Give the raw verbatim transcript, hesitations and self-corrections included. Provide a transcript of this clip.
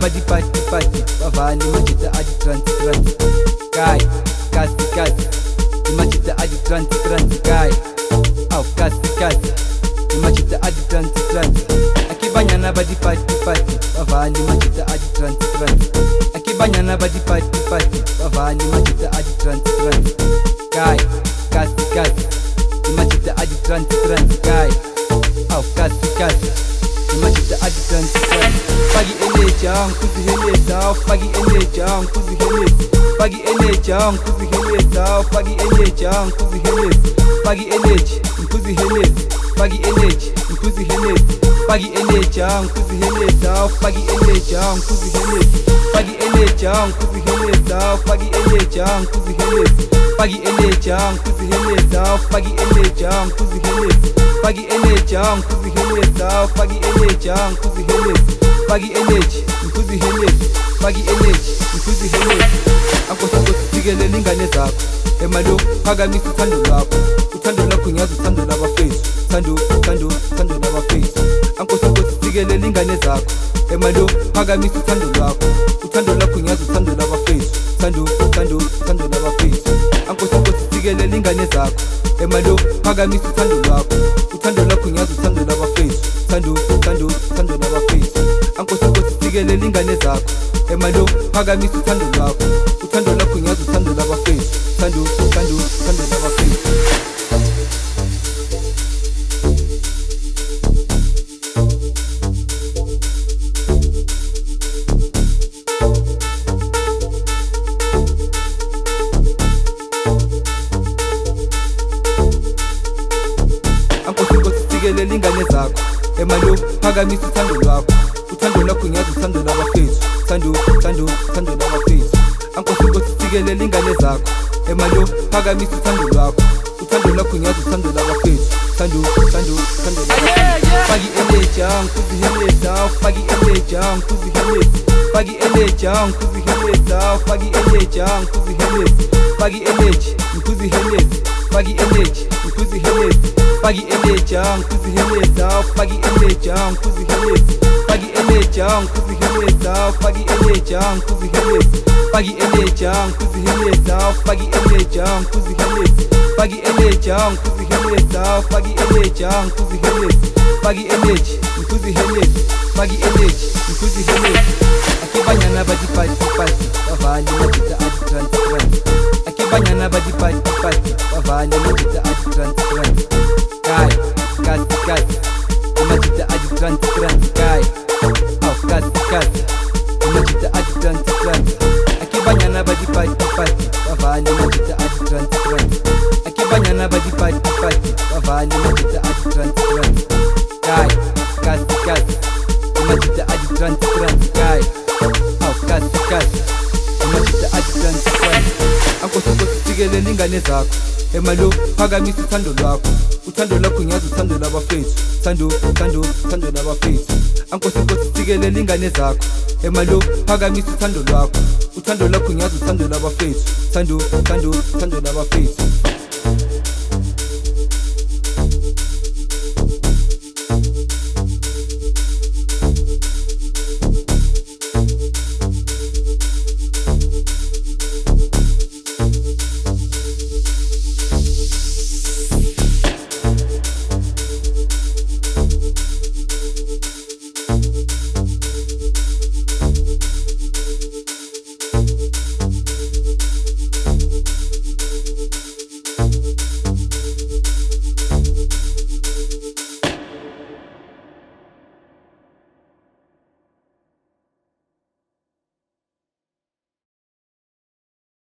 badi party party bavali machita adi trans trans kai kasi kasi machita adi trans trans kai au kasi kasi machita adi trans trans akibanyana badi party party bavali machita adi trans trans akibanyana badi party party bavali machita adi trans trans kai kasi kasi machita adi trans trans kai au kasi kasi machita adi trans trans pagi enejang kuziheleza pagi enejang kuziheleza pagi enejang kuziheleza pagi enejang kuziheleza pagi eneji kuziheleza pagi eneji kuziheleza pagi enejang kuziheleza pagi enejang kuziheleza pagi enejang kuziheleza pagi enejang kuziheleza pagi enejang kuziheleza pagi enejang kuziheleza pagi enejang kuziheleza pagi enejang kuziheleza pagi eneji kuziheleza pagi eneji kuziheleza akosiko sigelele ingane zakho emalo phakamisa uthando lwakho uthando lwakho ngiyazi uthando labafethu thando thando thando labafethu akosiko sigelele ingane zakho emalo phakamisa uthando lwakho uthando lwakho ngiyazi uthando labafethu thando thando thando labafethu akosiko sigelele ingane zakho emalo phakamisa uthando lwakho uthando lwakho ngiyazi uthando labafethu thando thando thando labafethu akosiko sigelele ingane zakho emalo phakamisa uthando lwakho uthando lwakho ngiyazi uthando labafethu thando thando thando labafethu sigelele ingane zakho emalo phakamisa uthando lwakho uthando lwakho ngiyazi uthando labafethu thando thando thando labafethu ankosiko sigelele ingane zakho emalo phakamisa uthando lwakho uthando lwakho ngiyazi uthando labafethu thando thando thando labafethu pagi enejang kuziheleza pagi enejang kuziheleza pagi enejang kuziheleza pagi enejang kuziheleza pagi eneji kuziheleza pagi eneji kuziheleza pagi enejang kuziheleza pagi enejang kuziheleza pagi enejang kuziheleza pagi enejang kuziheleza pagi enejang kuziheleza pagi enejang kuziheleza pagi enejang kuziheleza pagi enejang kuziheleza pagi eneji kuziheleza pagi eneji kuziheleza akibanyana badi party party bavali machita adi trans trans akibanyana badi party party bavali machita adi trans trans kai kasi kasi machita adi trans trans kai au kasi kasi machita adi trans trans akibanyana badi party party bavali machita adi trans trans akibanyana badi party party bavali machita adi trans trans kai kasi kasi machita adi trans trans kai au kasi kasi machita adi trans trans ankosiko sigelele ingane zakho emalo phakamisa uthando lwakho uthando lwakho ngiyazi uthando labafethu thando thando thando labafethu ankosiko sigelele ingane zakho emalo phakamisa uthando lwakho uthando lwakho ngiyazi uthando labafethu thando thando thando labafethu